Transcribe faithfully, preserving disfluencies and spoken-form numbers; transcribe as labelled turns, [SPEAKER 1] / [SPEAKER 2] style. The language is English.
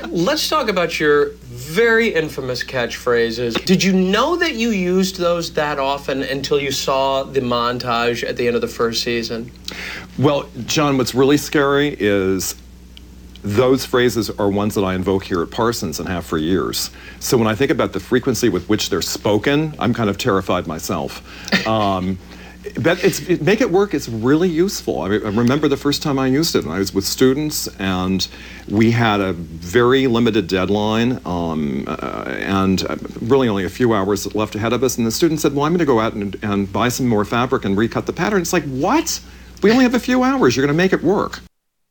[SPEAKER 1] Let's talk about your very infamous catchphrases. Did you know that you used those that often until you saw the montage at the end of the first season?
[SPEAKER 2] Well, John, what's really scary is those phrases are ones that I invoke here at Parsons and have for years. So when I think about the frequency with which they're spoken, I'm kind of terrified myself. Um, but it's, it, make it work, it's really useful. I, mean, I remember the first time I used it, and I was with students, and we had a very limited deadline, um, uh, and really only a few hours left ahead of us, and the student said, well, I'm going to go out and, and buy some more fabric and recut the pattern. It's like, what? We only have a few hours, you're going to make it work.